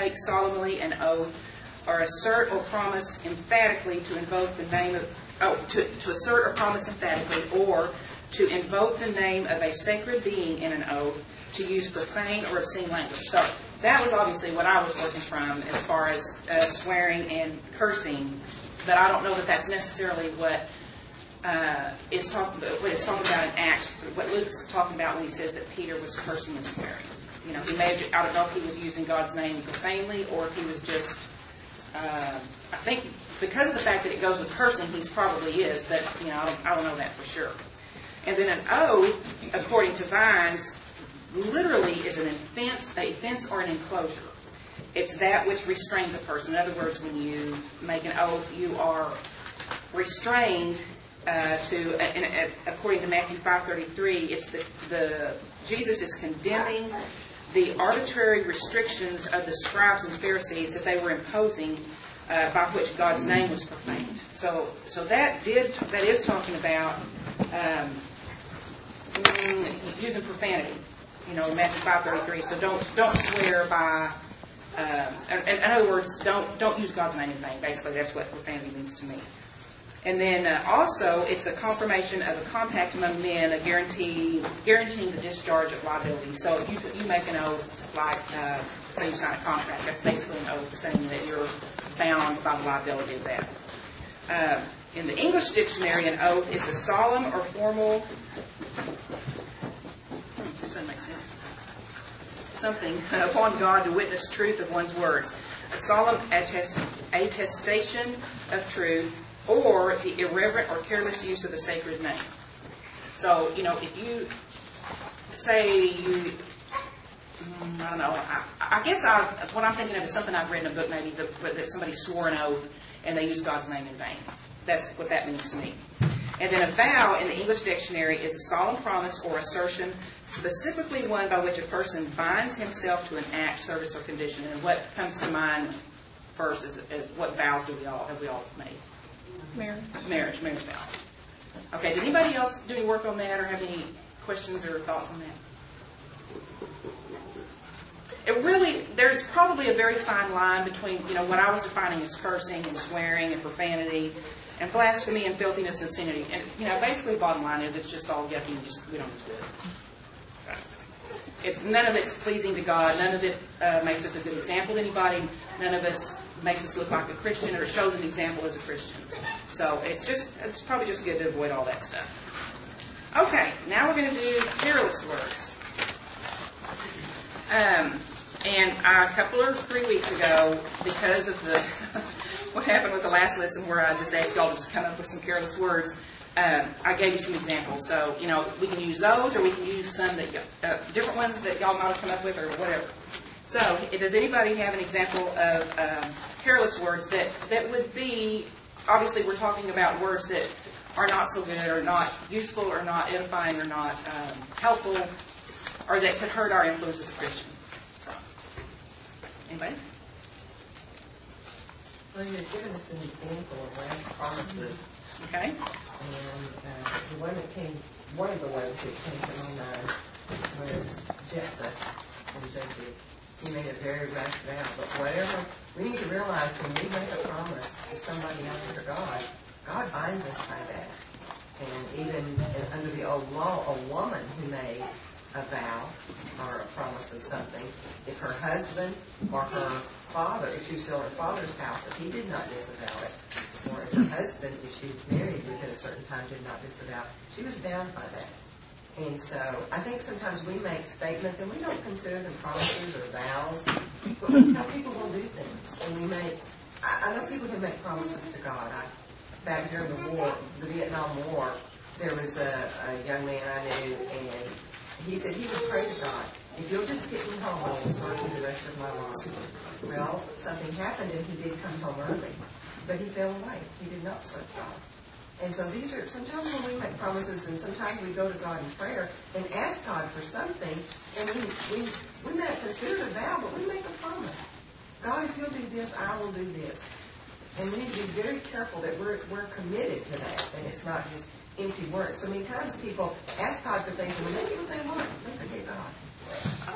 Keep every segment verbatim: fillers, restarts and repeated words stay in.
take solemnly an oath or assert or promise emphatically to invoke the name of, oh, to, to assert or promise emphatically or to invoke the name of a sacred being in an oath, to use profane or obscene language. So that was obviously what I was working from as far as uh, swearing and cursing, but I don't know that that's necessarily what uh, is talking about, what it's talking about in Acts, what Luke's talking about when he says that Peter was cursing and swearing. You know, he may have, I don't know if he was using God's name profanely or if he was just, uh, I think because of the fact that it goes with cursing, he probably is, but, you know, I don't, I don't know that for sure. And then an oath, according to Vines, literally is an offense, a fence or an enclosure. It's that which restrains a person. In other words, when you make an oath, you are restrained uh, to, and, and according to Matthew five thirty-three, it's the, the Jesus is condemning the arbitrary restrictions of the scribes and Pharisees that they were imposing uh, by which God's name was profaned. So, so that did that is talking about um, using profanity. You know, Matthew five thirty-three. So don't don't swear by. Uh, in, in other words, don't don't use God's name in vain. Basically, that's what profanity means to me. And then uh, also, it's a confirmation of a compact among men, a guarantee guaranteeing the discharge of liability. So if you you make an oath, like uh, say you sign a contract, that's basically an oath saying that you're bound by the liability of that. Uh, in the English dictionary, an oath is a solemn or formal. Does that make sense? Something upon God to witness truth of one's words. A solemn attest, attestation of truth, or the irreverent or careless use of a sacred name. So, you know, if you say you, I don't know, I, I guess I, what I'm thinking of is something I've read in a book maybe, that, that somebody swore an oath and they used God's name in vain. That's what that means to me. And then a vow in the English dictionary is a solemn promise or assertion, specifically one by which a person binds himself to an act, service, or condition. And what comes to mind first is, is what vows do we all have we all made? Marriage. Marriage, marriage vow. Okay, did anybody else do any work on that or have any questions or thoughts on that? It really, there's probably a very fine line between, you know, what I was defining as cursing and swearing and profanity and blasphemy and filthiness and obscenity. And, you know, basically bottom line is it's just all yucky and just, we don't do it. It's, none of it's pleasing to God. None of it uh, makes us a good example to anybody. None of us makes us look like a Christian or shows an example as a Christian. So it's just, it's probably just good to avoid all that stuff. Okay, now we're going to do careless words. Um, and uh, a couple or three weeks ago, because of the what happened with the last lesson where I just asked y'all to just come up with some careless words, um, I gave you some examples. So, you know, we can use those or we can use some that uh, different ones that y'all might have come up with or whatever. So, does anybody have an example of um, careless words that, that would be, obviously we're talking about words that are not so good or not useful or not edifying or not um, helpful or that could hurt our influence as a Christian? So, anybody? Well, you've given us an example of last promises. Okay. And uh, the one that came, one of the ones that came to my mind was Jephthah from Judges. He made a very rash vow, but whatever, we need to realize when we make a promise to somebody else or to God, God binds us by that. And even under the old law, a woman who made a vow or a promise of something, if her husband or her father, if she was still in her father's house, if he did not disavow it, or if her husband, if she was married within a certain time, did not disavow it, she was bound by that. And so I think sometimes we make statements and we don't consider them promises or vows, but we tell people we'll do things. And we make, I, I know people who make promises to God. I, back during the war, the Vietnam War, there was a, a young man I knew, and he said he would pray to God, if you'll just get me home, I will serve you the rest of my life. Well, something happened and he did come home early, but he fell away. He did not serve God. And so these are, sometimes when we make promises and sometimes we go to God in prayer and ask God for something, and we we, we may not consider it a vow, but we make a promise. God, if you'll do this, I will do this. And we need to be very careful that we're we're committed to that, and it's not just empty words. So many times people ask God for things and when they get what they want, they forget God. I don't know. I,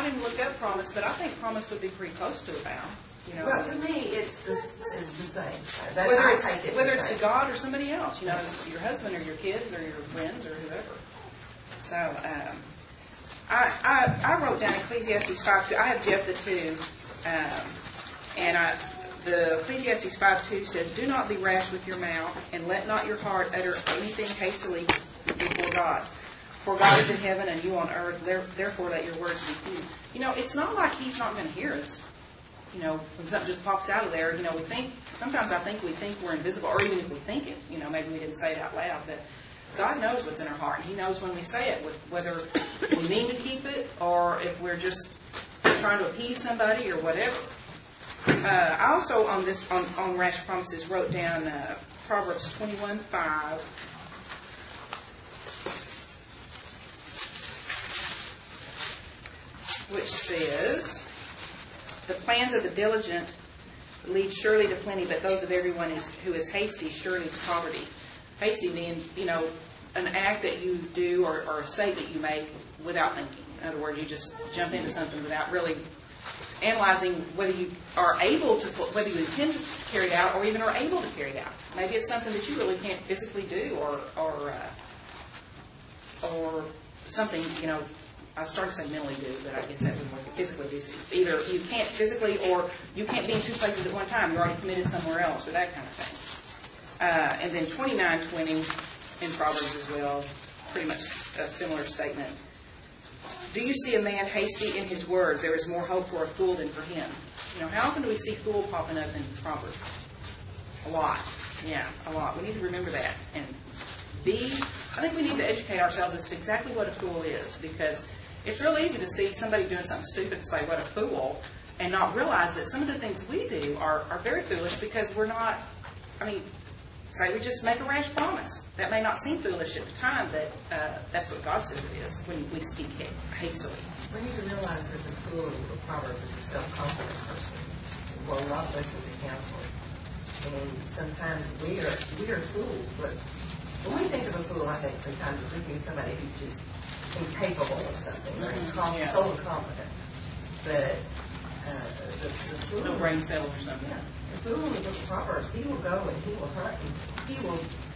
I didn't look up promise, but I think promise would be pretty close to a vow. You know, Well, to me, it's the, it's the same. That, whether I it's take it whether the it's same. to God or somebody else, you know, your husband or your kids or your friends or whoever. So um, I, I I wrote down Ecclesiastes five two. I have Jephthah two, um, and I the Ecclesiastes five two says, "Do not be rash with your mouth, and let not your heart utter anything hastily before God. For God is in heaven and you on earth. There, therefore, let your words be few." You know, it's not like He's not going to hear us. You know, when something just pops out of there, you know, we think, sometimes I think we think we're invisible, or even if we think it, you know, maybe we didn't say it out loud, but God knows what's in our heart, and He knows when we say it, whether we mean to keep it, or if we're just trying to appease somebody, or whatever. Uh, I also, on this, on, on rash promises, wrote down uh, Proverbs twenty-one five. Which says, "The plans of the diligent lead surely to plenty, but those of everyone is, who is hasty surely to poverty." Hasty being, you know, an act that you do or, or a statement you make without thinking. In other words, you just jump into something without really analyzing whether you are able to, whether you intend to carry it out or even are able to carry it out. Maybe it's something that you really can't physically do, or or uh, or something, you know. I started to say mentally do, but I guess that would work. Physically do. Either you can't physically, or you can't be in two places at one time. You're already committed somewhere else, or that kind of thing. Uh, and then twenty-nine twenty in Proverbs as well, pretty much a similar statement. "Do you see a man hasty in his words? There is more hope for a fool than for him." You know, how often do we see fool popping up in Proverbs? A lot. Yeah, a lot. We need to remember that. And B, I think we need to educate ourselves as to exactly what a fool is, because it's real easy to see somebody doing something stupid and say, "What a fool," and not realize that some of the things we do are, are very foolish because we're not, I mean, say we just make a rash promise. That may not seem foolish at the time, but uh, that's what God says it is when we speak hastily. We need to realize that the fool of the proverb is a self-confident person who will not listen to counsel. And sometimes we are we are fools, but when we think of a fool, I think sometimes we think somebody who's just incapable of something, or incom- Yeah. so incompetent. But uh, the, the fool, No brain cells or something. yeah, the fool in the book of Proverbs, he will go and he will hunt and he will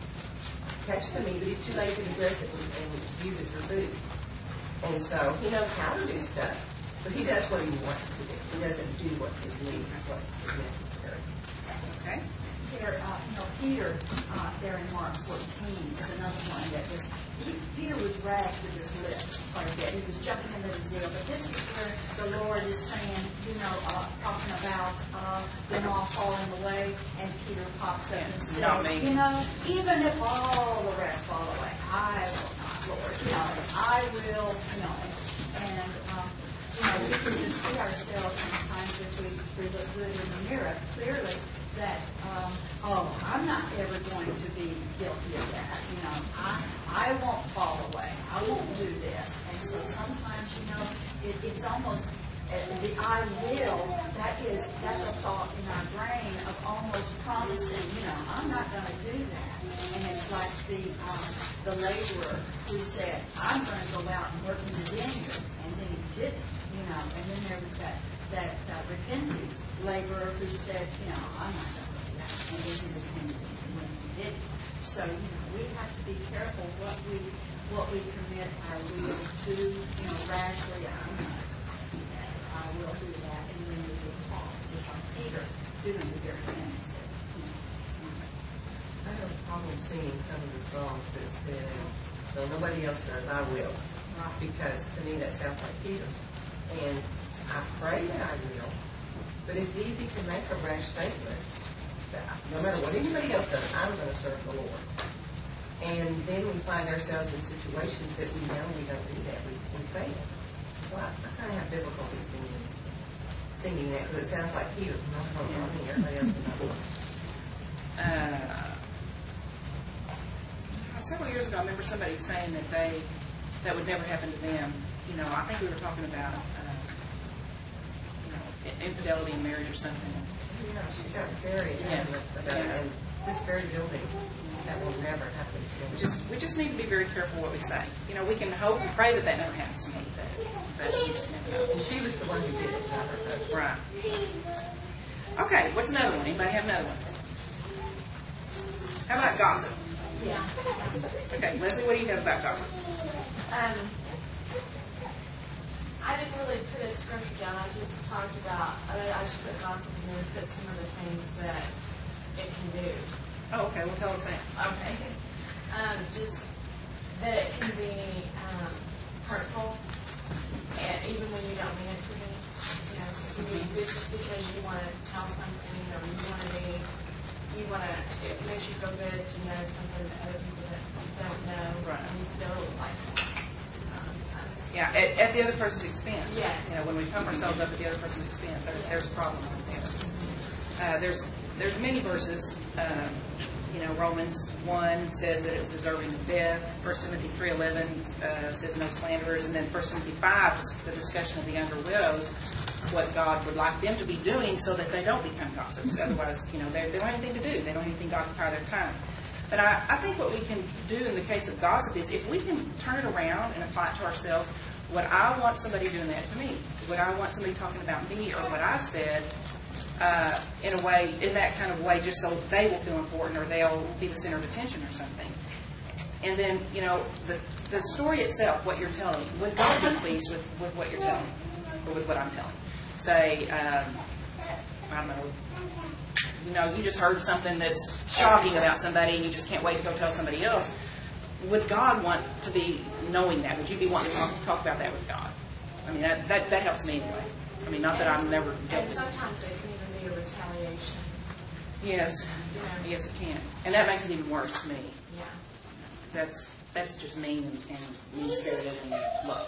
catch the meat, but he's too lazy to dress it and, and use it for food. And so he knows how to do stuff, but he does what he wants to do. He doesn't do what is needed, what is necessary. Okay. Peter, uh, you know, Peter, uh, there in Mark fourteen is another one that was, he, Peter was rash with his lips quite a bit. He was jumping into his deal. But this is where the Lord is saying, you know, uh, talking about uh, them all falling away, and Peter pops up and says, Not me. you know, even if all the rest fall away, I will not, Lord. You know, I will, you know, and, and um, you know, we can just see ourselves sometimes if we, if we look good in the mirror clearly, that, um, oh, I'm not ever going to be guilty of that. You know, I I won't fall away. I won't do this. And so sometimes, you know, it, it's almost uh, the I will. That is that's a thought in our brain of almost promising. You know, I'm not going to do that. And it's like the um, the laborer who said, I'm going to go out and work in the vineyard, and then he didn't. You know, and then there was that that uh, repenting laborer who said, you know, I'm not going to do that, and then he repented when he didn't. So, you know, we have to be careful what we what we commit our will to, you know, rashly. I'm not going to do that. I will do that, and then we get caught, just like Peter doing the very thing he says. You know, I have a problem singing some of the songs that said, "So nobody else does, I will," right. because to me that sounds like Peter. And I pray that I will, but it's easy to make a rash statement that no matter what anybody else does, I'm going to serve the Lord. And then we find ourselves in situations that we know we don't do that. We, we fail. So I, I kind of have difficulty singing, singing that because it sounds like Peter. No, no, no, I mean, everybody else knows. Uh, several years ago, I remember somebody saying that they that would never happen to them. You know, I think we were talking about uh, you know, infidelity in marriage or something. Yeah, she got very adamant about it. And this very building, that will never happen to me. We just we just need to be very careful what we say. You know, we can hope and pray that that never happens to me, but, but you just never know. And she was the one who did it, not her husband. Right. Okay, what's another one? Anybody have another one? How about gossip? Yeah. Okay, Leslie, what do you have about gossip? Um, I didn't really put a scripture down. I just talked about, I mean, I just put gossip and then put some of the things that it can do. Oh, okay, well, tell us that. Okay. Um, just that it can be um, hurtful, and even when you don't mean it to be. You know, it can be just because you want to tell something, or you want to be, you want to, it makes you feel good to know something that other people that don't know, Right. and you feel like, um, kind of, Yeah, at, at the other person's expense. Yes. You know, when we pump ourselves up at the other person's expense, there's, there's a problem there. Uh, there's there's many verses. Um, you know, Romans one says that it's deserving of death. First Timothy three eleven uh, says no slanderers, and then First Timothy five, the discussion of the younger widows, what God would like them to be doing so that they don't become gossips. Otherwise, you know, they they don't have anything to do. They don't have anything to occupy their time. But I, I think what we can do in the case of gossip is if we can turn it around and apply it to ourselves, would I want somebody doing that to me? Would I want somebody talking about me or what I said uh, in a way, in that kind of way, just so they will feel important or they'll be the center of attention or something? And then, you know, the the story itself, what you're telling, would God be pleased with, with what you're telling or with what I'm telling? Say, um, I don't know, you know, you just heard something that's shocking about somebody and you just can't wait to go tell somebody else. Would God want to be knowing that? Would you be wanting to talk, talk about that with God? I mean, that, that, that helps me anyway. I mean, not that I'm never and guilty. sometimes it can even be a retaliation. Yes, Yeah. yes, it can. And that makes it even worse to me. Yeah. That's that's just mean and, and mean-spirited and look.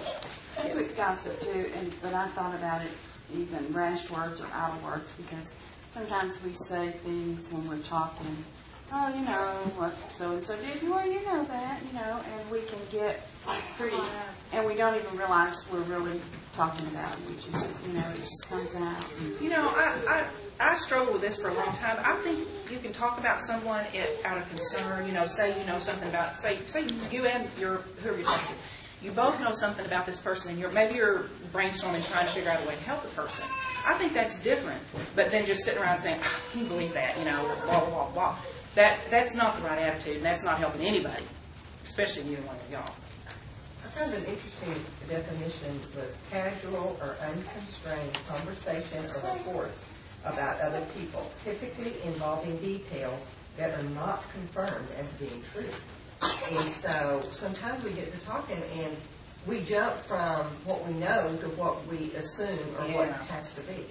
With gossip too, and but I thought about it, even rash words or idle words, because sometimes we say things when we're talking. Oh, you know what so and so did. Well, you know that, you know, and we can get pretty, and we don't even realize we're really talking about it. We just, you know, it just comes out. You know, I, I I struggled with this for a long time. I think you can talk about someone it, out of concern. You know, say you know something about, say say you and your whoever you're talking to, you both know something about this person, and you're maybe you're brainstorming, trying to figure out a way to help the person. I think that's different. But then just sitting around saying, oh, "Can you believe that?" You know, blah blah blah blah. That that's not the right attitude, and that's not helping anybody, especially neither one of y'all. I found an interesting definition was casual or unconstrained conversation or reports about other people, typically involving details that are not confirmed as being true. And so sometimes we get to talking and we jump from what we know to what we assume or what Yeah. has to be.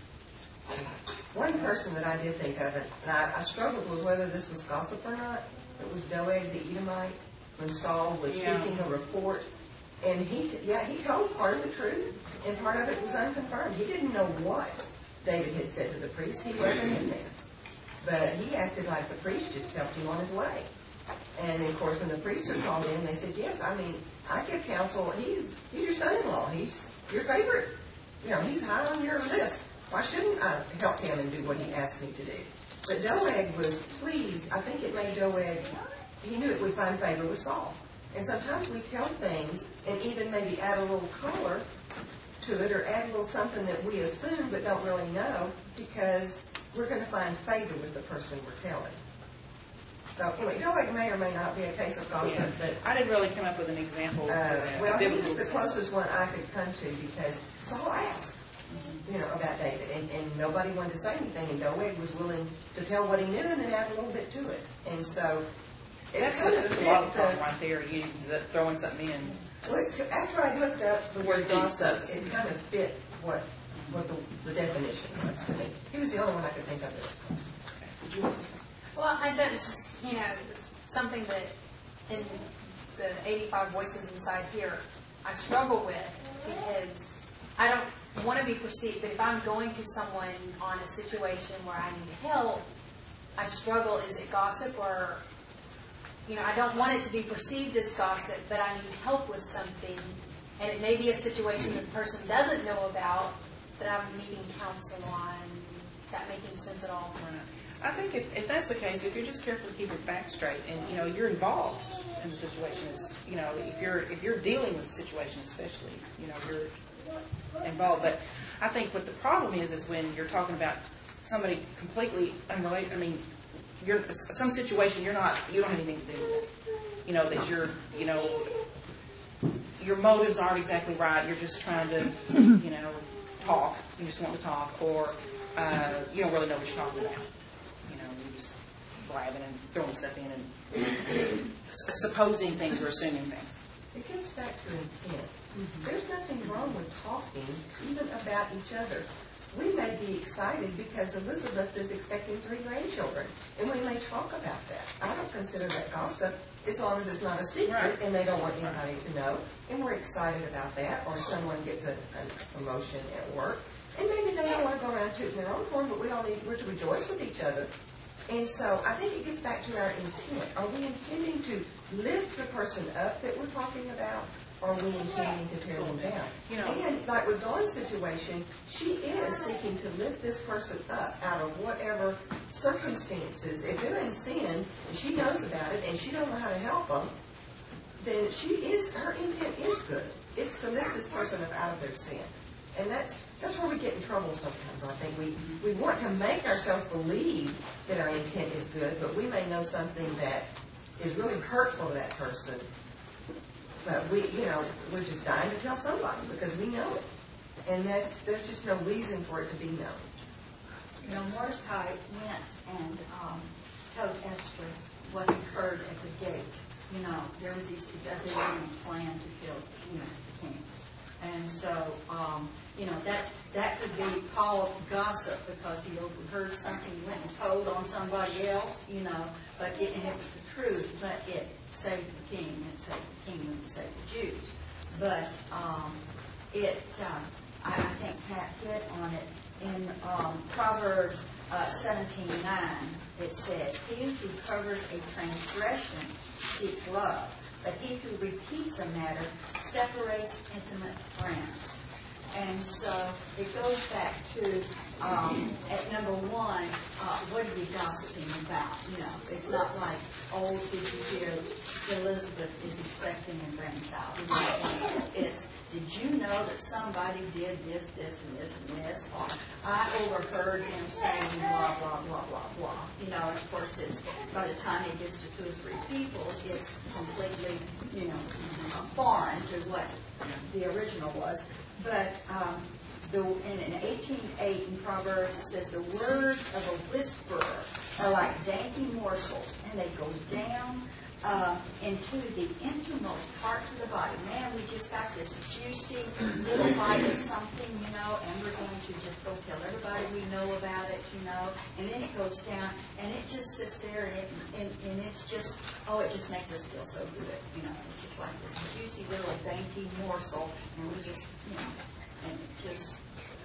One person that I did think of, it, and I, I struggled with whether this was gossip or not, it was Doeg the Edomite, when Saul was Yeah. seeking a report. And he, yeah, he told part of the truth, and part of it was unconfirmed. He didn't know what David had said to the priest. He wasn't in there. But he acted like the priest just helped him on his way. And, of course, when the priests are called in, they said, yes, I mean, I give counsel. He's, he's your son-in-law. He's your favorite. You know, he's high on your list. Why shouldn't I help him and do what he asked me to do? But Doeg was pleased. I think it made Doeg, he knew it would find favor with Saul. And sometimes we tell things and even maybe add a little color to it or add a little something that we assume but don't really know because we're going to find favor with the person we're telling. So anyway, Doeg may or may not be a case of gossip, Yeah. but I didn't really come up with an example. uh, for that. well, he Biblical was the closest one I could come to because Saul asked, you know, about David, and, and nobody wanted to say anything, and Doeg was willing to tell what he knew and then add a little bit to it. And so it That's, kind a, of that's a fit lot of the- problem right there. You throwing something in. Well, it- after I looked up the word Think gossip, so. it kind of fit what what the, the definition was to me. He was the only one I could think of that. Well, I bet it's just, you know, it's something that in the eighty-five voices inside here, I struggle with because I don't want to be perceived, but if I'm going to someone on a situation where I need help, I struggle, is it gossip or, you know, I don't want it to be perceived as gossip, but I need help with something, and it may be a situation this person doesn't know about that I'm needing counsel on. Is that making sense at all? I think if, if that's the case, if you're just careful to keep your back straight, and you know you're involved in the situation, is you know if you're if you're dealing with the situation, especially you know you're involved. But I think what the problem is, is when you're talking about somebody completely unrelated, I mean, you're, some situation you're not, you don't have anything to do with it. You know, that you're, you know, your motives aren't exactly right. You're just trying to, you know, talk. You just want to talk, or uh, you don't really know what you're talking about. You know, you're just blabbing and throwing stuff in and supposing things or assuming things. It gets back to intent. There's nothing wrong with talking, even about each other. We may be excited because Elizabeth is expecting three grandchildren, and we may talk about that. I don't consider that gossip, as long as it's not a secret, Right. and they don't want anybody to know, and we're excited about that, or someone gets a, a promotion at work, and maybe they don't want to go around tooting their own horn, but we all need, we're to rejoice with each other. And so I think it gets back to our intent. Are we intending to lift the person up that we're talking about, or are we intending to tear them down? You know- And like with Dawn's situation, she is seeking to lift this person up out of whatever circumstances. If they're in sin, and she knows about it, and she don't know how to help them, then she is, her intent is good. It's to lift this person up out of their sin. And that's that's where we get in trouble sometimes, I think. We, we want to make ourselves believe that our intent is good, but we may know something that is really hurtful to that person. But we, you know, we're just dying to tell somebody because we know it. And that's, there's just no reason for it to be known. You know, Mordecai went and um, told Esther what he heard at the gate. You know, there was these two, that they were going to plan to kill, you know, the king. And so, um, you know, that's, that could be called gossip because he overheard something, he went and told on somebody else, you know, but it, and it was the truth, but it saved the king, it saved the kingdom, it saved the Jews. But um, it, uh, I, I think Pat hit on it in um, Proverbs uh, seventeen nine. It says, "He who covers a transgression seeks love, but he who repeats a matter separates intimate friends." And so it goes back to, um, at number one, uh, what are you gossiping about? You know, it's not like, oh, did you hear Elizabeth is expecting a grandchild? It's, did you know that somebody did this, this, and this, and this? Or I overheard him saying blah, blah, blah, blah, blah. You know, and of course, it's, by the time it gets to two or three people, it's completely, you know, foreign to what the original was. But um, the, in, in eighteen eight in Proverbs, it says, "The words of a whisperer are like dainty morsels, and they go down uh, into the innermost parts of the body." Man, we just got this juicy little bite of something, you know, and we're going to just go tell everybody we know about it, you know. And then it goes down, and it just sits there, and, it, and, and it's just, oh, it just makes us feel so good, you know. It's just like this juicy little dainty morsel, and we just, you know, and it just,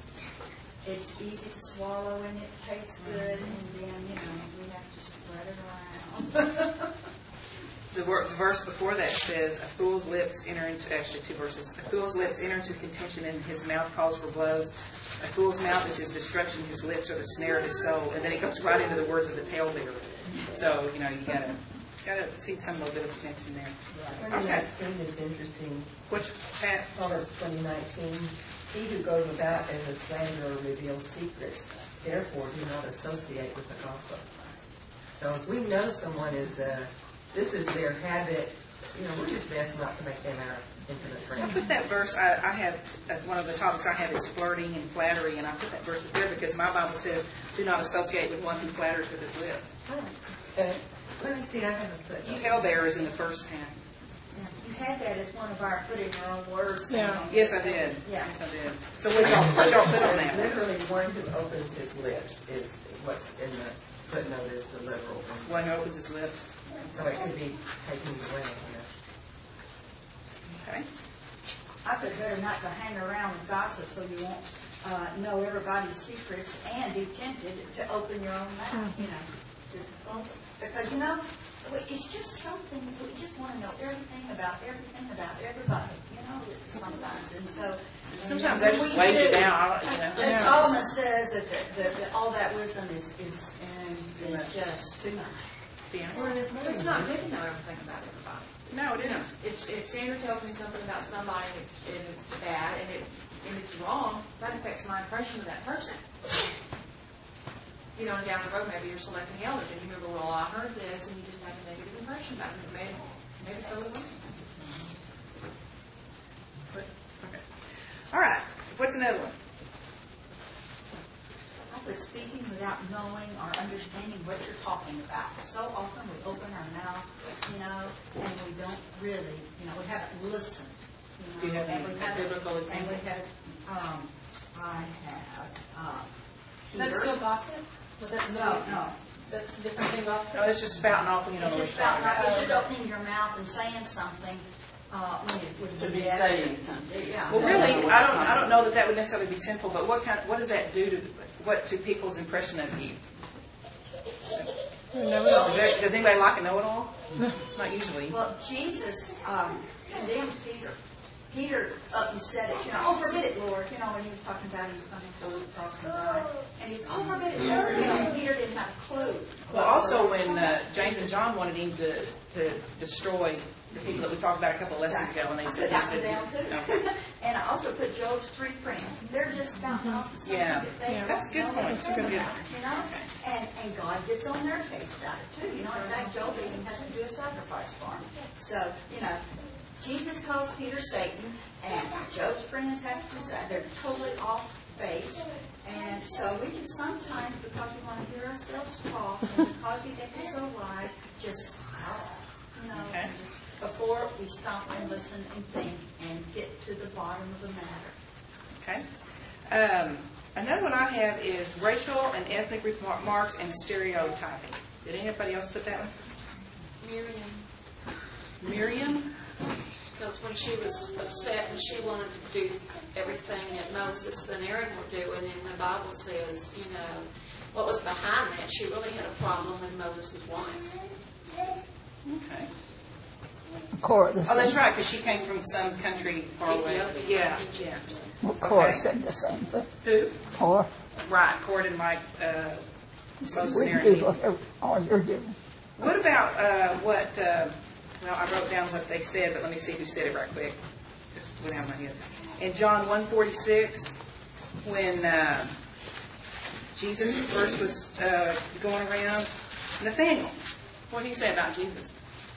it's easy to swallow, and it tastes good, and then, you know, we have to spread it around. The wor- verse before that says, "A fool's lips enter into," actually two verses, "A fool's lips enter into contention, and his mouth calls for blows. A fool's mouth is his destruction, his lips are the snare of his soul." And then it goes right into the words of the talebearer. So, you know, you gotta, gotta see some of those little connection there. twenty nineteen is interesting. Which, Pat? Proverbs twenty nineteen, "He who goes about as a slanderer reveals secrets. Therefore, do not associate with a gossip." So if we know someone is, uh, this is their habit, you know, we're just best not to make them our intimate I friend. put that verse, I, I have, uh, one of the topics I have is flirting and flattery, and I put that verse there because my Bible says, "Do not associate with one who flatters with his lips." Okay. Let me see, I haven't put The talebearer is in the first half. You had that as one of our put in your own words. Yeah. Yes, I did. Yeah. Yes, I did. So what y'all, what y'all put on that? Literally, one who opens his lips is what's in the footnote is the literal one. One who opens his lips. So it could be taken away. Okay. I put better not to hang around with gossip so you won't uh, know everybody's secrets and be tempted to open your own mouth, you know. Just open. Because, you know, it's just something, we just want to know everything about everything about everybody, you know, sometimes. And so Sometimes that just we weighs you do. down. I don't- you know. And Solomon says that, the, that, that all that wisdom is, is, is just too much. Deanna? Well, it's But it's not good to know everything about everybody. No, it You know, isn't. if, if Sandra tells me something about somebody and it's, and it's bad, and it and it's wrong, that affects my impression of that person. You know, and down the road, maybe you're selecting the elders, and you remember, well, I heard this, and you just have a negative impression about it. Maybe, maybe it's totally wrong. Okay. All right. What's another one? But speaking without knowing or understanding what you're talking about. So often we open our mouth, you know, and we don't really, you know, we haven't listened. Do you You know, have and we a haven't, biblical and example? we have, um, I have, um, Is that Peter. still gossip? Well, that's No, no. That's a different thing gossip? No, it's just spouting off when you don't It's know just what you're about, talking about. it's just opening your mouth and saying something, uh, when it would To be best. saying something. Yeah. Well, really, I don't, I don't know that that would necessarily be sinful, but what kind, what does that do to, what, to people's impression of you? Does, there, does anybody like a know-it-all? Not usually. Well, Jesus um, condemned Peter. Peter up and said it, you know, oh, forbid it, Lord. You know, when he was talking about he was going to go to the cross and die. And he's, oh, forbid it, Lord. You know, Peter didn't have a clue. Well, also when uh, James and John wanted him to, to destroy the people that we talked about a couple of lessons ago, and they I said, put that one they down said too. okay. And I also put Job's three friends. They're just spouting off the something Yeah. that they Yeah, that's a good don't point. know That's a good about, point. you know? And, and God gets on their case about it too. You know, in fact, Job even has to do a sacrifice for him. So, you know, Jesus calls Peter Satan, and Job's friends have to decide. They're totally off base. And so we can sometimes, because we want to hear ourselves talk, and because we think we're so wise, just smile off, you know, Okay. and just before we stop and listen and think and get to the bottom of the matter. Okay. Um, another one I have is racial and ethnic remarks and stereotyping. Did anybody else put that one? Miriam, Miriam? because when she was upset and she wanted to do everything that Moses and Aaron were doing, and the Bible says, you know, what was behind that, she really had a problem with Moses' wife. Okay. Cora, Oh, that's right, because she came from some country far away. Ethiopia, Yeah, Egypt. yeah. well, Cora Okay. said the same thing. Who? Cora, Right, Cord and Mike, uh, Moses we and do Aaron. whatever all you're doing. What about uh, what, uh, well, I wrote down what they said, but let me see who said it right quick. Just went out of my head. In John one forty-six, when uh, Jesus first was uh, going around, Nathaniel, what did he say about Jesus?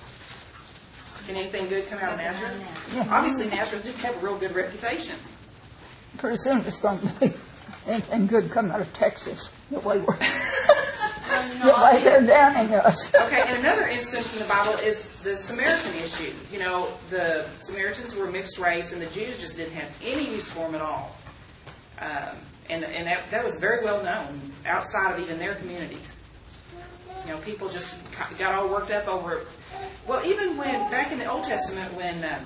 Can anything good come out of Nazareth? Yeah. Obviously, Nazareth didn't have a real good reputation. Pretty soon it's going to be anything good come out of Texas. The way we're, the way they're downing us. Okay, and another instance in the Bible is the Samaritan issue. You know, the Samaritans were mixed race, and the Jews just didn't have any use for them at all. Um, and and that, that was very well known outside of even their communities. You know, people just got all worked up over it. Well, even when, back in the Old Testament, when uh,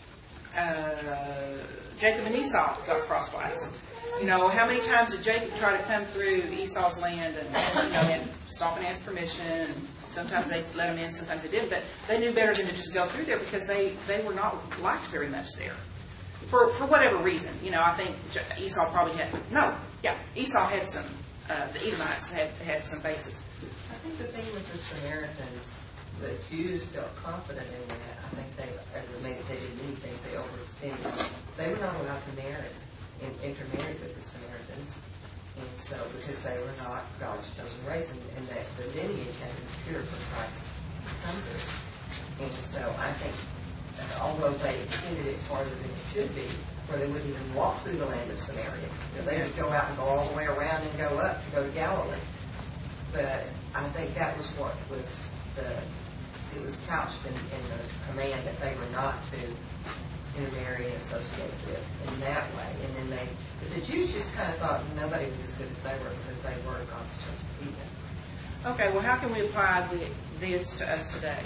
uh, Jacob and Esau got crosswise, you know, how many times did Jacob try to come through Esau's land and, you know, and stop and ask permission? And sometimes they let him in, sometimes they didn't. But they knew better than to just go through there because they, they were not liked very much there. For for whatever reason. You know, I think Esau probably had, no, yeah, Esau had some, uh, the Edomites had, had some bases. I think the thing with the Samaritans, the Jews felt confident in that. I think they, as it made, they did many things, they overextended. They were not allowed to marry and intermarry with the Samaritans. And so, because they were not God's chosen race, and, and that the lineage had to be pure for Christ to come through. And so, I think, that although they extended it farther than it should be, where they wouldn't even walk through the land of Samaria, you know, they would go out and go all the way around and go up to go to Galilee. But I think that was what was the, it was couched in, in the command that they were not to intermarry and associate with in that way. And then they, but the Jews just kind of thought nobody was as good as they were because they were God's chosen people. Okay, well, how can we apply the, this to us today?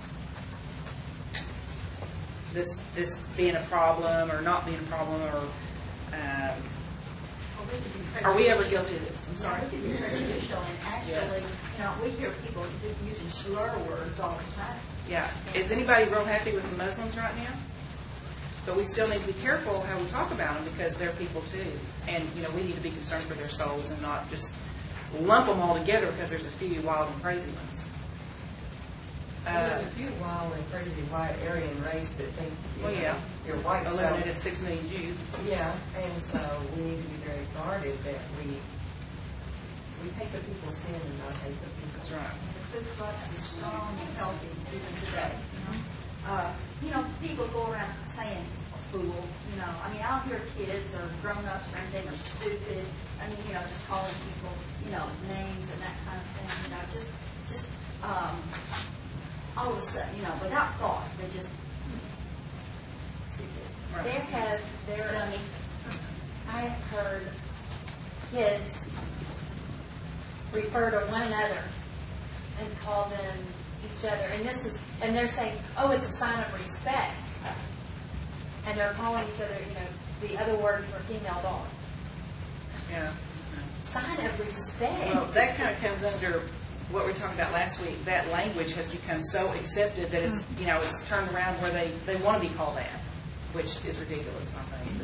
This this being a problem or not being a problem, or um, are we ever guilty of this? I'm sorry. It can be prejudicial, and actually, Yes. you know, we hear people using slur words all the time. Yeah. Is anybody real happy with the Muslims right now? But we still need to be careful how we talk about them because they're people too. And, you know, we need to be concerned for their souls and not just lump them all together because there's a few wild and crazy ones. I Uh, mean, if you're wild and crazy white Aryan race that think, you Well, know, yeah. you're white, so, eliminated six million Jews. yeah, and so we need to be very guarded that we, we take the people's sin and not take the people's. That's right. The Ku Klux is strong and healthy even today. You know, uh, you know, people go around saying a fool. You know, I mean, I'll hear kids or grown-ups or anything are stupid. I mean, you know, just calling people, you know, names and that kind of thing. You know, just, just um, all of a sudden, you know, without thought, they just stupid. Right. There have, there, I have heard kids refer to one another and call them each other. And this is, and they're saying, oh, it's a sign of respect. And they're calling each other, you know, the other word for female dog. Yeah. Sign of respect. Well, that kind of comes under what we were talking about last week. That language has become so accepted that it's, you know, it's turned around where they, they want to be called that, which is ridiculous, I think.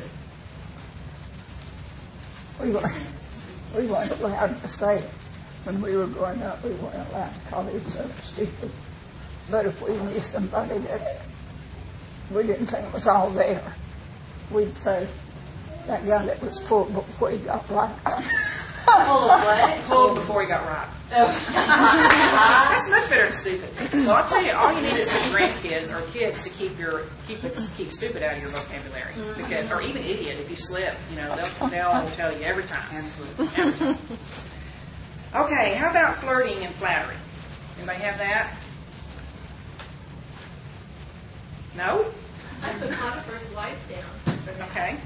But We weren't, we weren't allowed to say it. When we were growing up, we weren't allowed to call each other stupid. But if we knew somebody that we didn't think was all there, we'd say, that guy that was full before he got right. Full of what? pulled before he got ripe. Oh. That's much better than stupid. Well, I'll tell you, all you need is some grandkids or kids to keep your keep it, keep stupid out of your vocabulary, because, or even idiot. If you slip, you know they'll they'll tell you every time. Absolutely, every time. Okay, how about flirting and flattery? Anybody have that? No? I put Potiphar's wife down. Okay.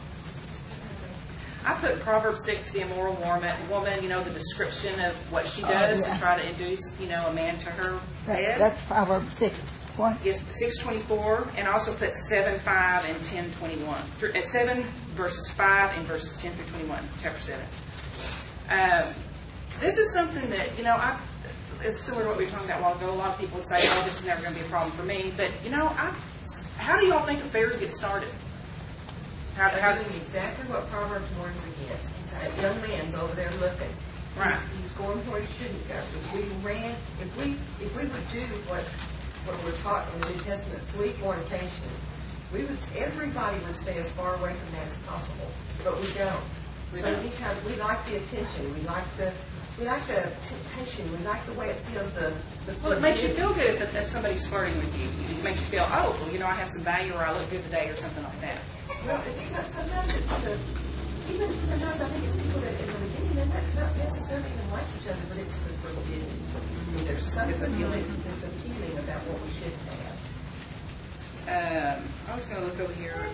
I put Proverbs six, the immoral woman, woman, you know, the description of what she does Oh, yeah. to try to induce, you know, a man to her That, bed. that's Proverbs six. What? Yes, six twenty-four, and also put seven, five, and ten, twenty-one. Through- uh, seven verses five and verses ten through twenty-one, chapter seven. Um, this is something that, you know, I, it's similar to what we were talking about a while ago. A lot of people would say, oh, this is never going to be a problem for me. But, you know, I, how do y'all think affairs get started? How, how, They're doing exactly what Proverbs warns against. That young man's over there looking. Right. He's, he's going where he shouldn't go. If we ran, if we, if we would do what, what we're taught in the New Testament, flee fornication, we would, everybody would stay as far away from that as possible. But we don't. We so don't. anytime, we like the attention, we like the, we like the temptation, we like the way it feels, the, the well, it makes you feel good if, if somebody's flirting with you. It makes you feel, oh, well, you know, I have some value, or I look good today, or something like that. Well, it's not, sometimes it's the, even sometimes I think it's people that in the beginning they might not necessarily even like each other, but it's the forbidden. I mean, there's something It's appealing. really that's appealing about what we should have. Um, I was going to look over here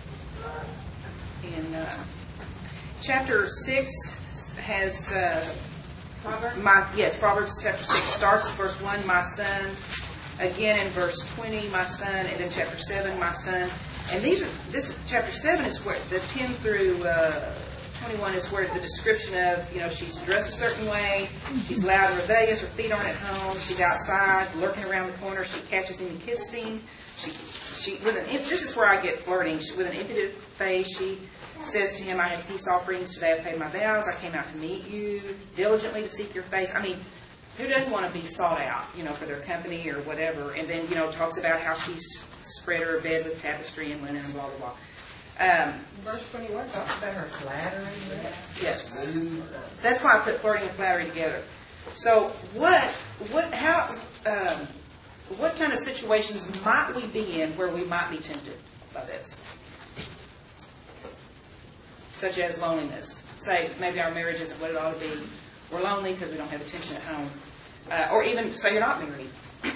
in uh, chapter six has uh, Proverbs? my yes Proverbs chapter six starts at verse one, my son. Again in verse twenty, my son, and then chapter seven, my son. And these are this chapter seven is where the ten through uh, twenty-one is where the description of, you know, she's dressed a certain way, she's loud and rebellious, her feet aren't at home, she's outside lurking around the corner, she catches him and kisses him. She she with an this is where I get flirting. She, with an impudent face, she says to him, I have peace offerings today. I paid my vows. I came out to meet you diligently to seek your face. I mean, who doesn't want to be sought out, you know, for their company or whatever? And then, you know, talks about how she's spread her bed with tapestry and linen and blah, blah, blah. Um, Verse twenty-one talks about her flattering. yes. That's why I put flirting and flattery together. So what, what, how, um, what kind of situations might we be in where we might be tempted by this? Such as loneliness. Say, maybe our marriage isn't what it ought to be. We're lonely because we don't have attention at home. Uh, or even, say you're not married.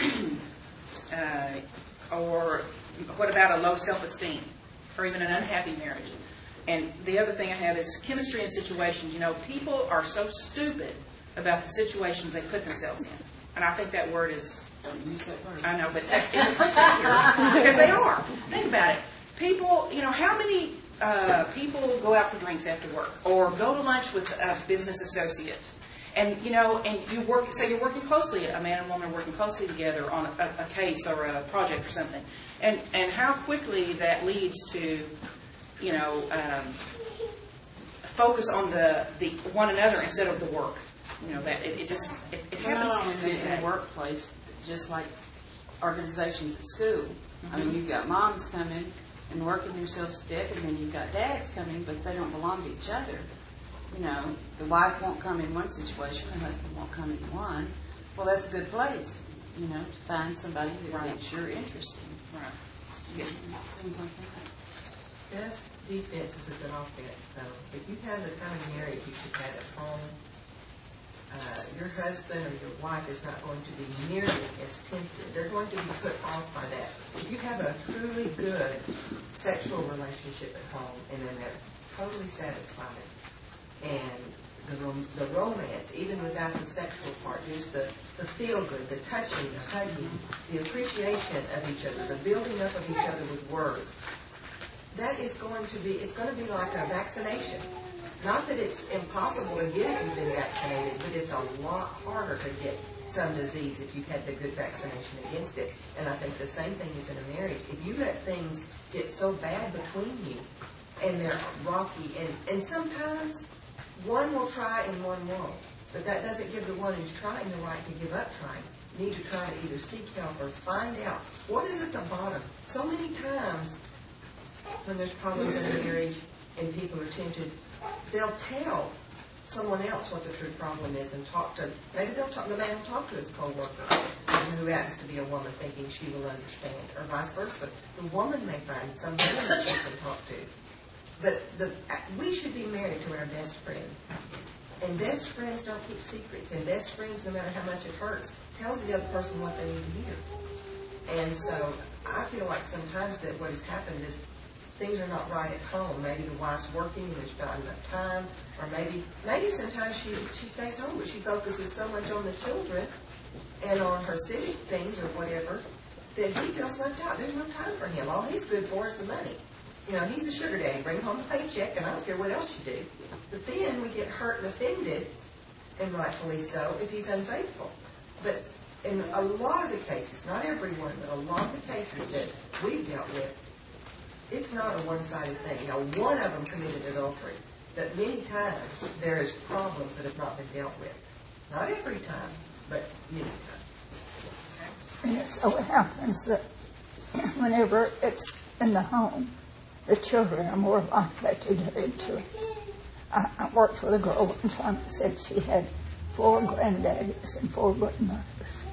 uh, or what about a low self-esteem? Or even an unhappy marriage? And the other thing I have is chemistry and situations. You know, people are so stupid about the situations they put themselves in. And I think that word is... I know, but it's appropriate here. Because they are. Think about it. People, you know, how many... Uh, people go out for drinks after work, or go to lunch with a business associate, and you know, and you work. Say you're working closely, a man and woman are working closely together on a, a case or a project or something, and and how quickly that leads to, you know, um, focus on the, the one another instead of the work. You know that it, it just it, it Well, happens not only every in day. the workplace, just like organizations at school. I mean, you've got moms coming and working themselves to death, and then you've got dads coming, but they don't belong to each other. You know, the wife won't come in one situation, the husband won't come in one. Well, that's a good place, you know, to find somebody that Right. thinks you're interesting. Right. Yeah, things like that. Best defense is a good offense, though. If you have the kind of marriage you should have at home, uh, your husband or your wife is not going to be nearly as tempted. They're going to be put off by that. If you have a truly good sexual relationship at home, and then they're totally satisfied, and the, rom- the romance, even without the sexual part, just the, the feel-good, the touching, the hugging, the appreciation of each other, the building up of each other with words, that is going to be, it's going to be like a vaccination. Not that it's impossible to get if you've been vaccinated, but it's a lot harder to get some disease if you've had the good vaccination against it. And I think the same thing is in a marriage. If you let things get so bad between you, and they're rocky, and, and sometimes one will try and one won't. But that doesn't give the one who's trying the right to give up trying. You need to try to either seek help or find out what is at the bottom. So many times when there's problems in a marriage and people are tempted, they'll tell someone else what the true problem is and talk to, maybe they'll talk, the man will talk to his co-worker who happens to be a woman thinking she will understand, or vice versa. The woman may find some woman that she can talk to. But the, we should be married to our best friend. And best friends don't keep secrets. And best friends, no matter how much it hurts, tells the other person what they need to hear. And so I feel like sometimes that what has happened is things are not right at home. Maybe the wife's working and there's not enough time. Or maybe maybe sometimes she, she stays home, but she focuses so much on the children and on her civic things or whatever that he feels left out. There's no time for him. All he's good for is the money. You know, he's a sugar daddy. Bring home a paycheck, and I don't care what else you do. But then we get hurt and offended, and rightfully so, if he's unfaithful. But in a lot of the cases, not every one, but a lot of the cases that we've dealt with, it's not a one-sided thing. Now, one of them committed adultery, but many times there is problems that have not been dealt with. Not every time, but many times. And it so happens that whenever it's in the home, the children are more likely to get into it. I, I worked with a girl one time that said she had four granddaddies and four grandmothers.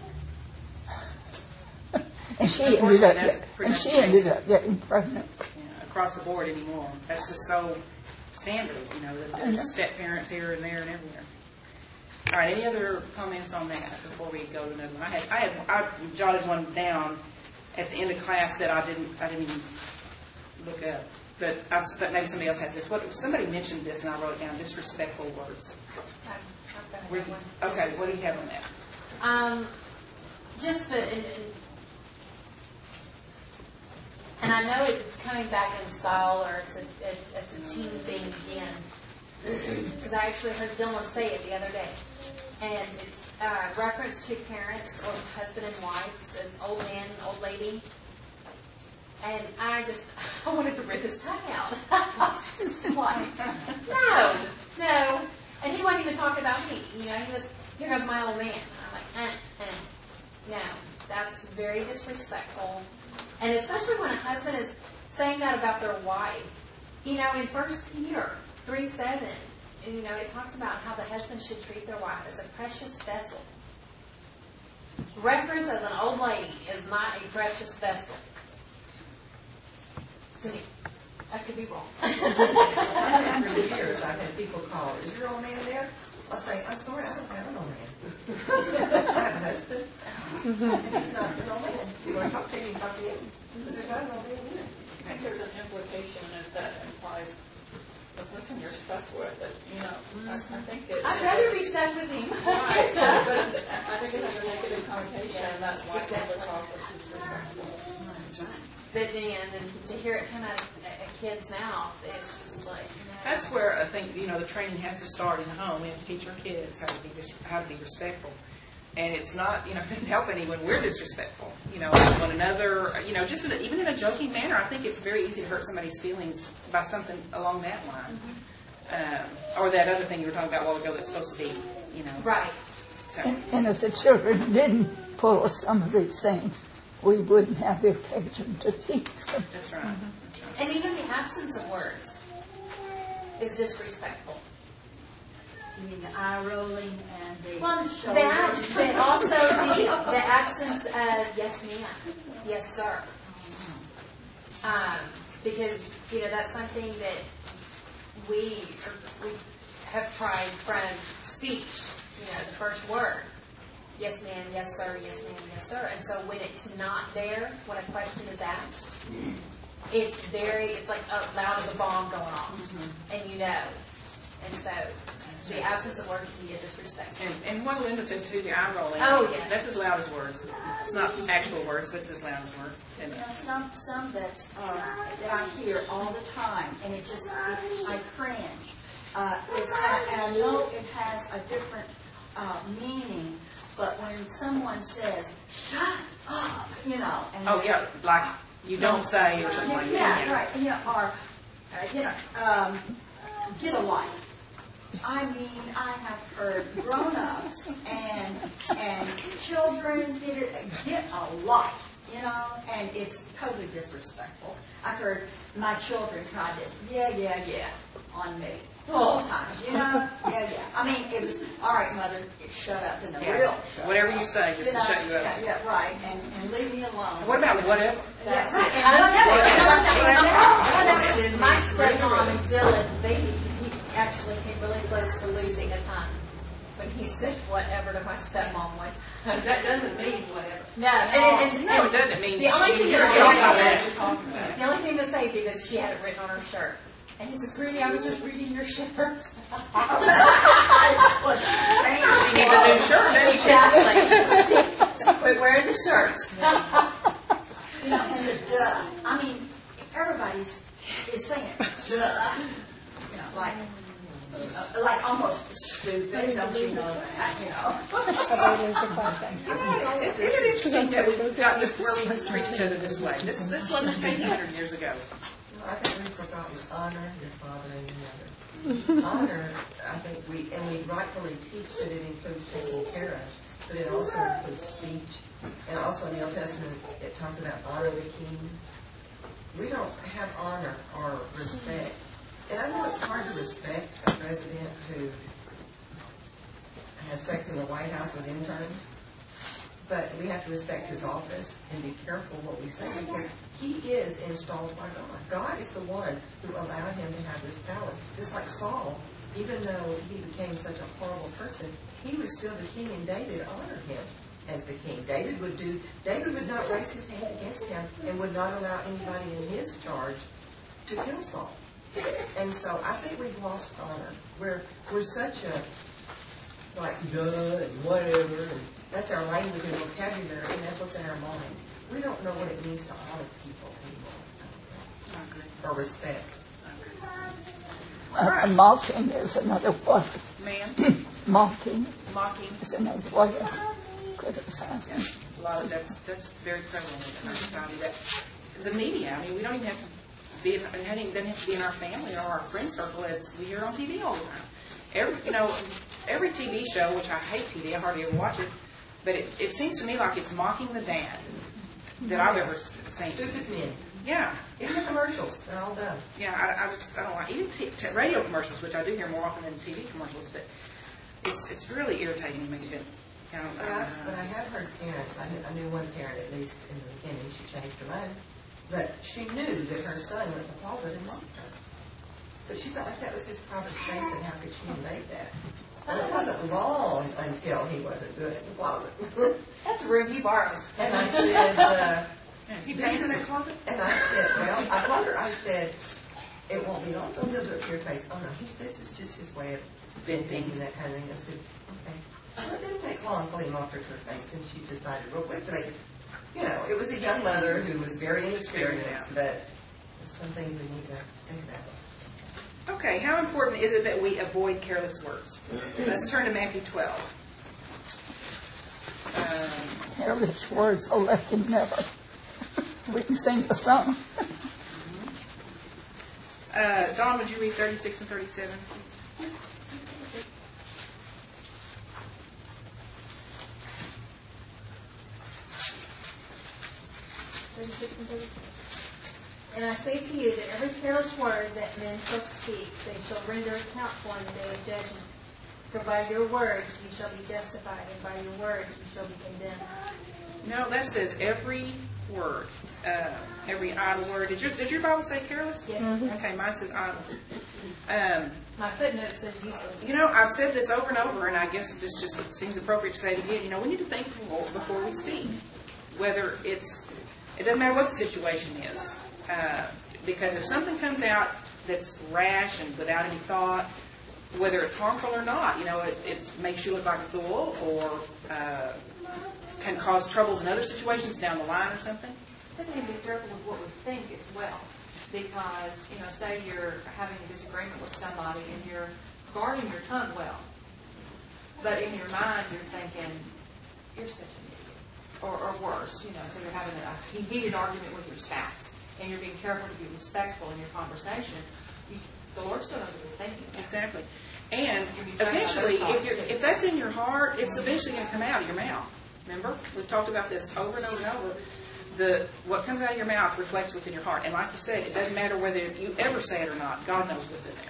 and she ended up, that's get, pretty and much she the ended case. up getting pregnant. Yeah, across the board anymore. That's just so standard, you know, that there's step parents here and there and everywhere. All right, any other comments on that before we go to another one? I had, I had, I jotted one down at the end of class that I didn't, I didn't even look up, but I, but maybe somebody else has this. What somebody mentioned this, and I wrote it down. Disrespectful words. I've- I've got Where another you- one. okay, what do you have on that? Um, just the, and, and, and I know it's coming back in style, or it's a, it, it's a teen thing again, because I actually heard Dylan say it the other day, and it's uh, reference to parents or husband and wives as old man and old lady, and I just, I wanted to rip his tongue out. I was just like, no, no, and he wasn't even talking about me, you know, he was, here goes my old man, and I'm like, eh, eh. No, that's very disrespectful. And especially when a husband is saying that about their wife. You know, in First Peter three seven, and, you know, it talks about how the husband should treat their wife as a precious vessel. Reference as an old lady is not a precious vessel. To me. I could be wrong. For years, I've had people call, is your old man there? I'll say, I'm sorry, I don't have an old man. I have a husband. And he's not an old man. You want to talk to him, you talk to him. But there's not an old man either. I think there's an implication that that implies the person you're stuck with, that, you know, I, I think it's... I'd rather be stuck with him. Right, so, but it's, I think it has a negative connotation, and that's why it's Exactly. the process is disrespectful. That's right. But then, and to hear it come out of a a kid's mouth, it's just like, no. That's where I think, you know, the training has to start in the home. We have to teach our kids how to be dis- how to be respectful. And it's not, you know, it doesn't help any when we're disrespectful, you know, to one another, you know, just in a, even in a joking manner. I think it's very easy to hurt somebody's feelings by something along that line. Mm-hmm. Um, or that other thing you were talking about a while ago that's supposed to be, you know. Right. So. And, and if the children didn't pull some of these things, we wouldn't have the occasion to teach them. That's right. And even the absence of words is disrespectful. You mean the eye rolling and the Well, shoulders? that, but also the, the absence of yes ma'am, yes sir. Um, because, you know, that's something that we, we have tried from speech, you know, the first word. Yes ma'am, yes sir, yes ma'am, yes sir. And so when it's not there, when a question is asked, it's very, it's like uh, loud as a bomb going off. And you know. And so the absence of words can get disrespectful. And, and what Linda said too, the eye rolling. Oh, yeah. That's as loud as words. It's not actual words, but it's as loud as words. You know, some, some that's, uh, that I hear all the time, and it just, it, I cringe, uh, is, and I know it has a different, uh, meaning, but when someone says, shut up, you know, and. Oh, yeah, like you don't say or something like that. Yeah, right, you know, or, uh, you know, um, get a life. I mean, I have heard grown-ups and, and children get, it, get a life, you know, and it's totally disrespectful. I've heard my children try this, yeah, yeah, yeah, on me. All times, you know? Yeah, yeah. I mean, it was, all right, mother, shut up in the Yeah. real shut Whatever up. you say, just to know? shut you up. Yeah, yeah, right, and, and leave me alone. What about whatever? That's Right, it. and I don't that's know. My stepmom and Dylan, they he actually came really close to losing a ton when he said whatever to my stepmom one time. That doesn't mean whatever. No, and, and, No, it doesn't. It means the only thing you're that you're talking about it. the only thing that saved him is she had it written on her shirt. And he says, Rudy, I was just reading your shirt. Well, she's changed. She needs a new shirt, doesn't she? Exactly. She, she quit wearing the shirts. You know, and the duh. I mean, everybody's is saying duh. You know, like, uh, like almost stupid. Don't you know that? You know. Isn't it interesting that we've got this where we can treat each other this way? This, this wasn't the case a hundred years ago. I think we've forgotten honor your father and your mother. Honor, I think we, and we rightfully teach that it includes taking care of, but it also includes speech. And also in the Old Testament, it talks about honor the king. We don't have honor or respect. And I know it's hard to respect a president who has sex in the White House with interns, but we have to respect his office and be careful what we say because he is installed by God. God is the one who allowed him to have this power. Just like Saul, even though he became such a horrible person, he was still the king, and David honored him as the king. David would do. David would not raise his hand against him and would not allow anybody in his charge to kill Saul. And so I think we've lost honor. We're we're such a like duh and whatever, and that's our language and vocabulary, and that's what's in our mind. We don't know what it means to honor people anymore, or respect. Uh, mocking is another way. Ma'am, Mocking mocking. is another way of criticizing. A lot of that's that's very prevalent in our society. That the media. I mean, we don't even have to be. It doesn't have to be in our family or our friend circle. It's we hear on T V all the time. Every you know, every T V show, which I hate T V. I hardly ever watch it. But it, it seems to me like it's mocking the dad that I've ever seen. Stupid men. Yeah. Even the commercials, they're all done. Yeah, I, I just I don't like even t- t- radio commercials, which I do hear more often than T V commercials. But it's it's really irritating to me. To, I don't, But I I, don't but know. I have heard parents, I knew, I knew one parent at least in the beginning, she changed her mind, but she knew that her son went to the closet and mocked her. But she felt like that was his private space, and how could she invade that? Well, it wasn't long until he wasn't good in the closet. That's a room he borrows. And I said, uh, Is he paying in that closet? and I said, well, I told her, I said, it won't be long until he'll do it to your face. Oh no, he, this is just his way of venting and that kind of thing. I said, okay. Well, it didn't take long until he mocked her to her face, and she decided real quickly. You know, it was a young mother who was very inexperienced, but some things we need to think about. Okay, how important is it that we avoid careless words? Let's turn to Matthew twelve. Um, Careless words will let them never. We can sing the song. uh, Dawn, would you read thirty-six and thirty-seven? thirty-six and thirty-seven. And I say to you that every careless word that men shall speak, they shall render account for in the day of judgment. For by your words you shall be justified, and by your words you shall be condemned. No, that says every word, uh, every idle word. Did your, did your Bible say careless? Yes. Okay, mine says idle. Um, My footnote says useless. you know, I've said this over and over, and I guess this just seems appropriate to say it again. You know, we need to think before, before we speak. Whether it's, it doesn't matter what the situation is. Uh, because if something comes out that's rash and without any thought, whether it's harmful or not, you know, it, it makes you look like a fool or uh, can cause troubles in other situations down the line or something. I think we need to be careful with what we think as well. Because, you know, say you're having a disagreement with somebody and you're guarding your tongue well. But in your mind you're thinking, you're such an idiot. Or, or worse, you know, so you're having a heated argument with your spouse. And you're being careful to be respectful in your conversation. You, the Lord still knows what you're thinking. Exactly. And eventually, if, you're, if that's in your heart, it's eventually going to come out of your mouth. Remember? We've talked about this over and over and over. The, what comes out of your mouth reflects what's in your heart. And like you said, it doesn't matter whether you ever say it or not. God knows what's in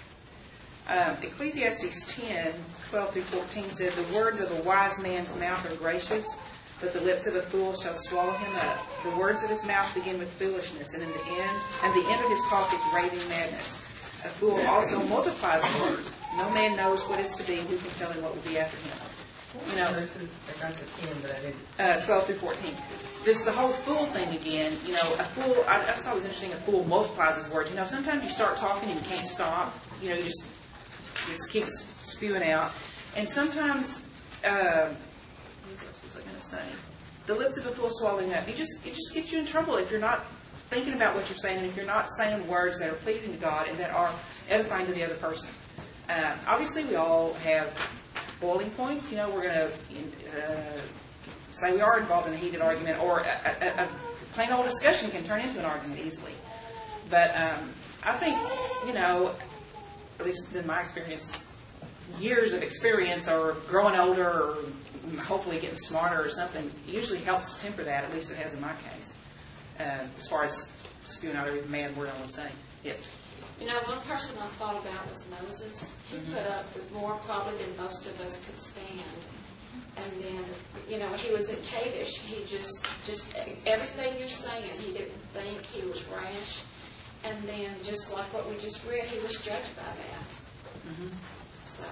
there. Um, Ecclesiastes ten, twelve through fourteen says, the words of a wise man's mouth are gracious, but the lips of a fool shall swallow him up. The words of his mouth begin with foolishness, and in the end, and the end of his talk is raving madness. A fool also multiplies words. No man knows what is to be. Who can tell him what will be after him? You know, Verses, I got the ten, but I didn't. uh, twelve through fourteen. This the whole fool thing again. You know, a fool. I, I just thought it was interesting. A fool multiplies his words. You know, sometimes you start talking and you can't stop. You know, you just you just keep spewing out. And sometimes, uh, what else was I going to say? The lips of a fool swallowing up. You just it just gets you in trouble if you're not thinking about what you're saying, and if you're not saying words that are pleasing to God and that are edifying to the other person. Uh, obviously, we all have boiling points. You know, we're going to uh, say we are involved in a heated argument, or a, a, a plain old discussion can turn into an argument easily. But um, I think, you know, at least in my experience, years of experience or growing older or hopefully getting smarter or something usually helps to temper that. At least it has in my case. Uh, as far as spewing out every mad word I would say. Yes. You know, one person I thought about was Moses. He Mm-hmm. put up with more probably than most of us could stand. And then, you know, when he was at Kadesh, he just, just everything you're saying, he didn't think, he was rash. And then, just like what we just read, he was judged by that. Mm-hmm. So,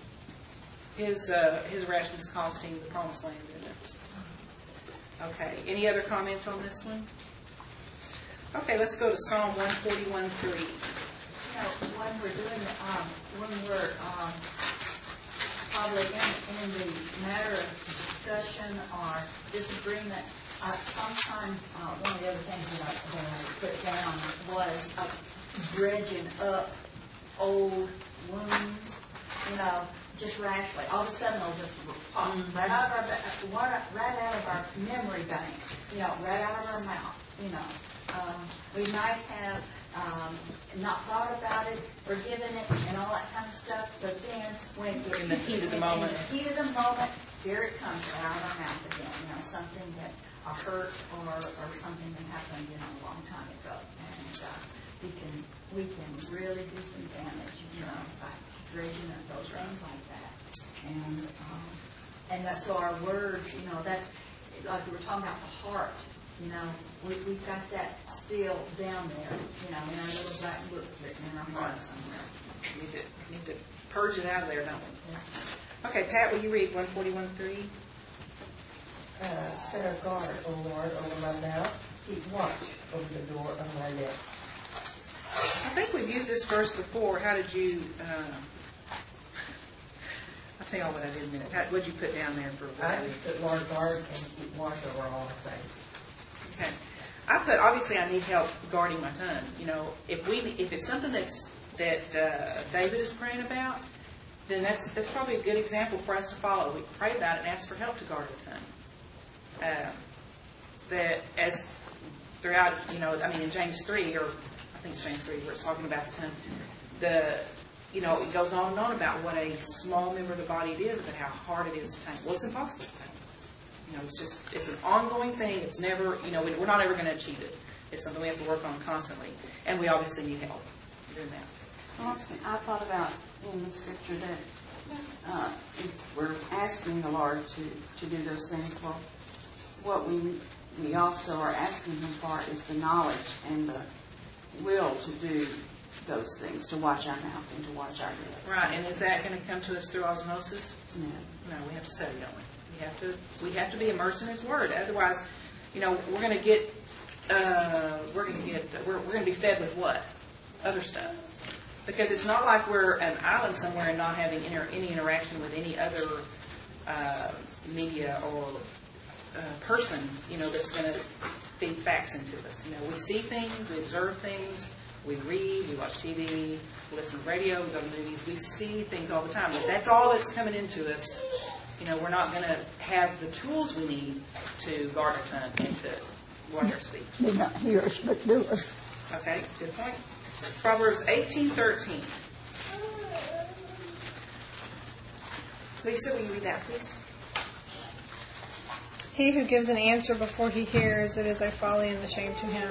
His uh, his rashness cost him the promised land, didn't it? Okay. Any other comments on this one? Okay, let's go to Psalm one forty-one three. You know, when we're doing, um, when we're, um, probably in, in the matter of discussion or disagreement, uh, sometimes, uh, one of the other things that I, that I put down was uh, dredging up old wounds, you know, just rashly. All of a sudden they'll just pop right out of our, ba- right out of our memory bank, you know, right out of our mouth, you know. Um, we might have um, not thought about it, forgiven it, and all that kind of stuff, but then when it, In the heat of the in, moment. in the heat of the moment, here it comes right out of our mouth again. You know, something that a hurt or or something that happened, you know, a long time ago, and uh, we can we can really do some damage, you know, by dredging up those things like that. And um, and that, so our words, you know, that's like we were talking about the heart. You know, we, we've got that still down there, you know, in our little black book written in our heart somewhere. Need to, need to purge it out of there, don't we? Yeah. Okay, Pat, will you read one forty-one three? Uh, set a guard, O Lord, over my mouth. Keep watch over the door of my lips. I think we've used this verse before. How did you... Uh, I'll tell you all what I did in a minute. How, what did you put down there for... I just put Lord guard and keep watch over all the same. Okay. I put, obviously I need help guarding my tongue. You know, if we, if it's something that's, that uh, David is praying about, then that's, that's probably a good example for us to follow. We pray about it and ask for help to guard our tongue. Uh, that as throughout, you know, I mean in James three, or I think it's James three where it's talking about the tongue, the, you know, it goes on and on about what a small member of the body it is, but how hard it is to tame. Well, it's impossible to tame. You know, it's just, it's an ongoing thing. It's never, you know, we- we're not ever going to achieve it. It's something we have to work on constantly. And we obviously need help doing that. Honestly, I thought about in the scripture that uh, it's, we're asking the Lord to, to do those things. Well, what we we also are asking Him for is the knowledge and the will to do those things, to watch our mouth and to watch our lips. Right, and is that going to come to us through osmosis? No. No, we have to study, don't we? We have to. We have to be immersed in His Word. Otherwise, you know, we're going to get. Uh, we're going to get. We're, we're going to be fed with what? Other stuff. Because it's not like we're an island somewhere and not having inter, any interaction with any other uh, media or uh, person, you know, that's going to feed facts into us. You know, we see things, we observe things, we read, we watch T V, we listen to radio, we go to movies. We see things all the time. If that's all that's coming into us, you know, we're not going to have the tools we need to guard our tongue and to watch our speech. Do not hear us, but do us. Okay, good point. Proverbs eighteen thirteen. Lisa, will you read that, please? He who gives an answer before he hears, it is a folly and a shame to him.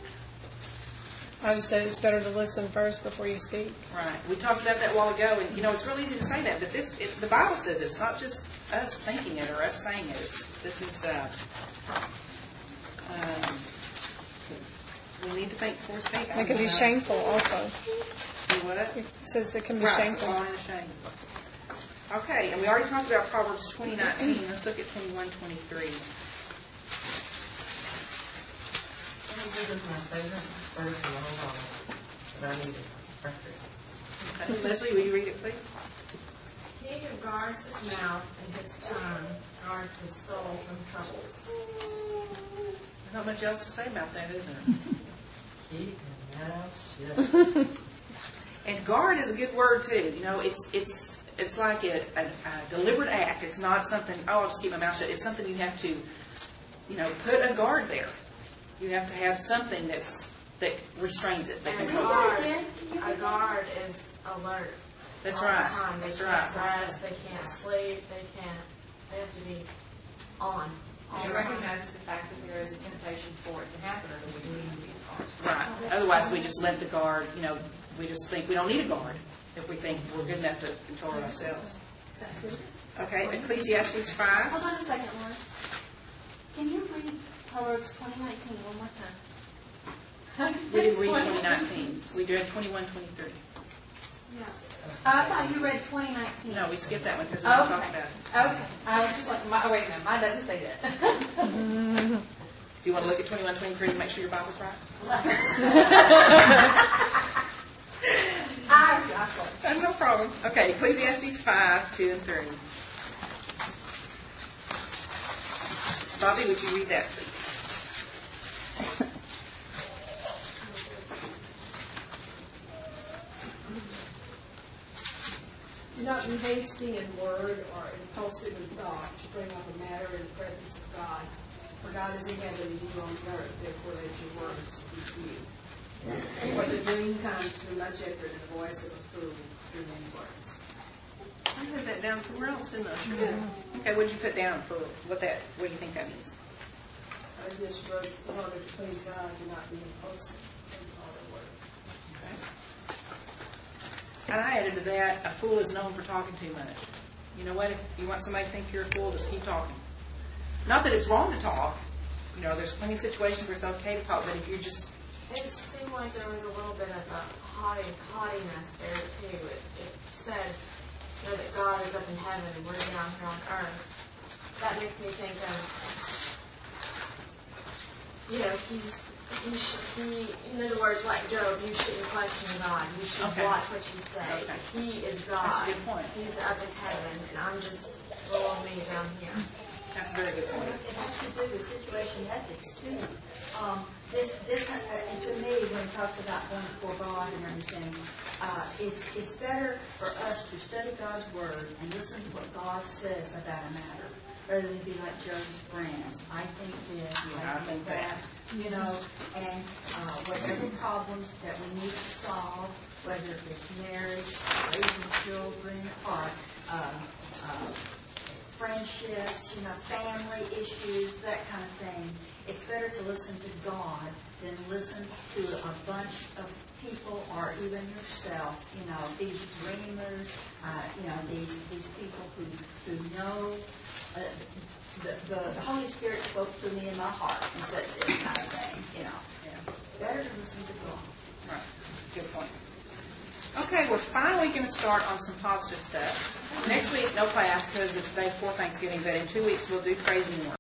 I just said it's better to listen first before you speak. Right. We talked about that a while ago, and you know it's real easy to say that, but this it, the Bible says it. It's not just us thinking it or us saying it. It's, this is uh, um, we need to think before speaking. It can be shameful also. Do what? It says it can be Right. shameful. Falling and shame. Okay, and we already talked about Proverbs twenty nineteen. Let's look at twenty-one twenty-three. This is my favorite verse in all of it, but I need it perfect. Okay. Leslie, will you read it, please? He who guards his mouth and his tongue guards his soul from troubles. There's not much else to say about that, is there? Keep your mouth shut. And guard is a good word too. You know, it's it's it's like a, a, a deliberate act. It's not something. Oh, I'll just keep my mouth shut. It's something you have to, you know, put a guard there. You have to have something that's that restrains it. That And a controls it. guard, a guard is alert. That's all right. The time. They That's can't right. rest. They can't sleep. They can't. They have to be on. all And the it time. recognizes the fact that there is a temptation for it to happen, or that we need to be guard. Right. Otherwise, we just let the guard. You know, we just think we don't need a guard if we think we're good enough to control it ourselves. That's what it is. Okay. Ecclesiastes five. Hold on a second, Laura. Can you read Proverbs twenty nineteen one more time? We didn't read twenty nineteen. We did twenty-one twenty-three. Yeah. I thought you read twenty nineteen. No, we skipped that one because we talked Okay. about it. Okay. I was just like, my, oh, wait, no, mine doesn't say that. Do you want to look at twenty-one twenty-three and make sure your Bible's right? I got Uh, no problem. Okay, Ecclesiastes five, two, and three. Bobby, would you read that, please? Do not be hasty in word or impulsive in thought to bring up a matter in the presence of God. For God is in heaven and you on earth, therefore let your words be few. For the dream comes through much effort and the voice of a fool through many words. I heard that down somewhere else, didn't I? Okay, what did you put down for what that? What do you think that means? I just wrote, in order to please God, do not be impulsive in thought or word. Okay. And I added to that, a fool is known for talking too much. You know what? If you want somebody to think you're a fool, just keep talking. Not that it's wrong to talk. You know, there's plenty of situations where it's okay to talk, but if you just... It seemed like there was a little bit of a haughty, haughtiness there too. It, it said, you know, that God is up in heaven and we're down here on earth. That makes me think of, you know, he's, he should, he, in other words, like Job, you shouldn't question God. You should Okay. watch what you say. Okay. He is God. That's a good point. He's up in heaven, and I'm just little old me down here. That's a very good point. It has to do with situation ethics too. Um, this, this, uh, and to me, when it talks about going before God and everything, uh, it's it's better for us to study God's word and listen to what God says about a matter, rather than be like Job's friends. I think this, Yeah, I I think think that, you know, and uh, whatever problems that we need to solve, whether it's marriage, raising children, or uh, uh, friendship. hardships, you know, family issues, that kind of thing, it's better to listen to God than listen to a bunch of people or even yourself, you know, these dreamers, uh, you know, these these people who, who know uh, the, the, the Holy Spirit spoke through me in my heart and said this kind of thing, you know. Yeah. Better to listen to God. Right. Good point. Okay, we're finally going to start on some positive stuff. Next week, no class because it's the day before Thanksgiving, but in two weeks we'll do praise and worship.